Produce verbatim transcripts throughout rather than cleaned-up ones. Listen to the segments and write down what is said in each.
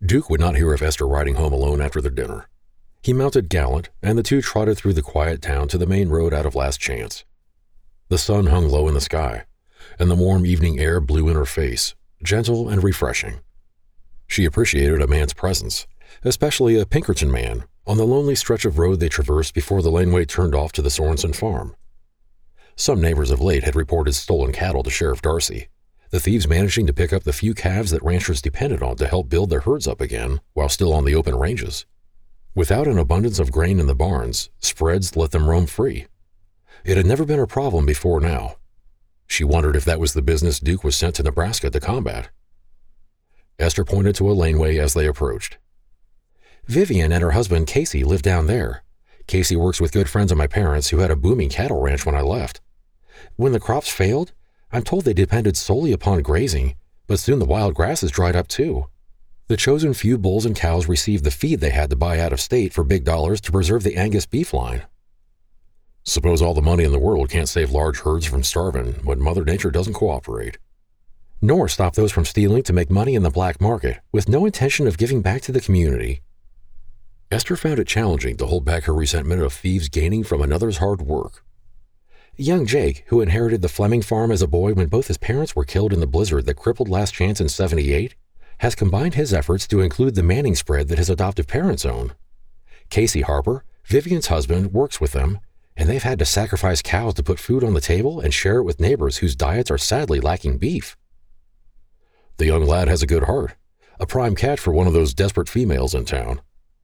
Duke would not hear of Esther riding home alone after their dinner. He mounted Gallant, and the two trotted through the quiet town to the main road out of Last Chance. The sun hung low in the sky, and the warm evening air blew in her face, gentle and refreshing. She appreciated a man's presence, especially a Pinkerton man, on the lonely stretch of road they traversed before the laneway turned off to the Sorensen farm. Some neighbors of late had reported stolen cattle to Sheriff Darcy, the thieves managing to pick up the few calves that ranchers depended on to help build their herds up again while still on the open ranges. Without an abundance of grain in the barns, spreads let them roam free. It had never been a problem before now. She wondered if that was the business Duke was sent to Nebraska to combat. Esther pointed to a laneway as they approached. Vivian and her husband Casey live down there. Casey works with good friends of my parents who had a booming cattle ranch when I left. When the crops failed, I'm told they depended solely upon grazing, but soon the wild grasses dried up too. The chosen few bulls and cows received the feed they had to buy out of state for big dollars to preserve the Angus beef line. Suppose all the money in the world can't save large herds from starving when Mother Nature doesn't cooperate. Nor stop those from stealing to make money in the black market with no intention of giving back to the community. Esther found it challenging to hold back her resentment of thieves gaining from another's hard work. Young Jake, who inherited the Fleming farm as a boy when both his parents were killed in the blizzard that crippled Last Chance in seventy-eight, has combined his efforts to include the Manning spread that his adoptive parents own. Casey Harper, Vivian's husband, works with them, and they've had to sacrifice cows to put food on the table and share it with neighbors whose diets are sadly lacking beef. The young lad has a good heart, a prime catch for one of those desperate females in town.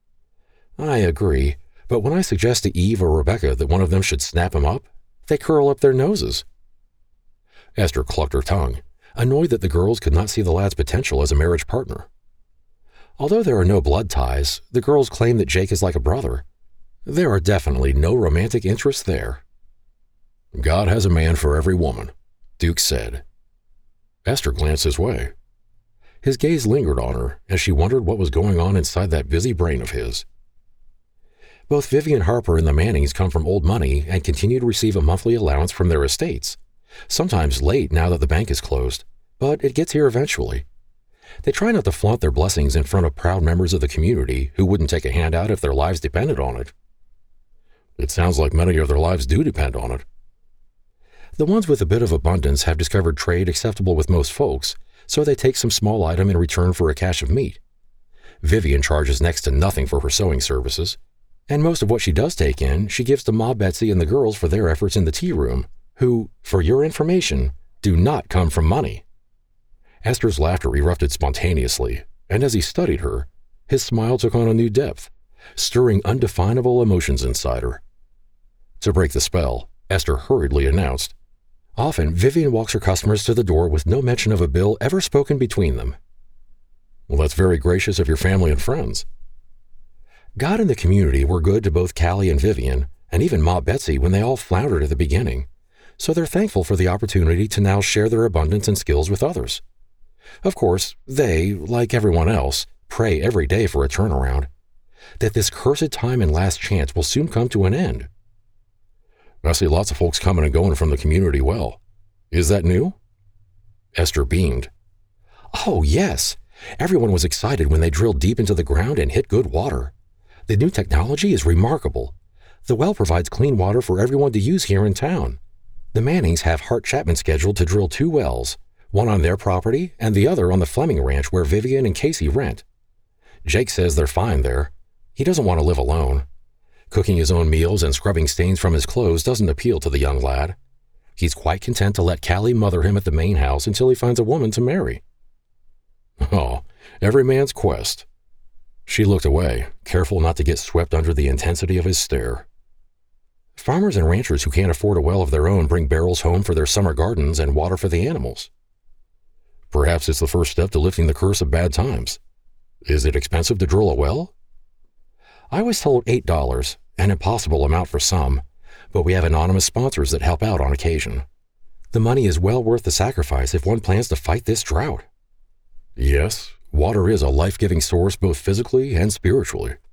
I agree, but when I suggest to Eve or Rebecca that one of them should snap him up, they curl up their noses. Esther clucked her tongue, annoyed that the girls could not see the lad's potential as a marriage partner. Although there are no blood ties, the girls claim that Jake is like a brother. There are definitely no romantic interests there. God has a man for every woman, Duke said. Esther glanced his way. His gaze lingered on her as she wondered what was going on inside that busy brain of his. Both Vivian Harper and the Mannings come from old money and continue to receive a monthly allowance from their estates, sometimes late now that the bank is closed, but it gets here eventually. They try not to flaunt their blessings in front of proud members of the community who wouldn't take a handout if their lives depended on it. It sounds like many of their lives do depend on it. The ones with a bit of abundance have discovered trade acceptable with most folks, so they take some small item in return for a cache of meat. Vivian charges next to nothing for her sewing services, and most of what she does take in she gives to Ma Betsy and the girls for their efforts in the tea room, who, for your information, do not come from money. Esther's laughter erupted spontaneously, and as he studied her, his smile took on a new depth, stirring undefinable emotions inside her. To break the spell, Esther hurriedly announced, Often, Vivian walks her customers to the door with no mention of a bill ever spoken between them. Well, that's very gracious of your family and friends. God and the community were good to both Callie and Vivian, and even Ma Betsy when they all floundered at the beginning, so they're thankful for the opportunity to now share their abundance and skills with others. Of course, they, like everyone else, pray every day for a turnaround, that this cursed time and Last Chance will soon come to an end. I see lots of folks coming and going from the community well. Is that new? Esther beamed. Oh, yes. Everyone was excited when they drilled deep into the ground and hit good water. The new technology is remarkable. The well provides clean water for everyone to use here in town. The Mannings have Hart Chapman scheduled to drill two wells, one on their property and the other on the Fleming ranch where Vivian and Casey rent. Jake says they're fine there. He doesn't want to live alone. Cooking his own meals and scrubbing stains from his clothes doesn't appeal to the young lad. He's quite content to let Callie mother him at the main house until he finds a woman to marry. Oh, every man's quest. She looked away, careful not to get swept under the intensity of his stare. Farmers and ranchers who can't afford a well of their own bring barrels home for their summer gardens and water for the animals. Perhaps it's the first step to lifting the curse of bad times. Is it expensive to drill a well? I was told eight dollars, an impossible amount for some, but we have anonymous sponsors that help out on occasion. The money is well worth the sacrifice if one plans to fight this drought. Yes, water is a life-giving source both physically and spiritually.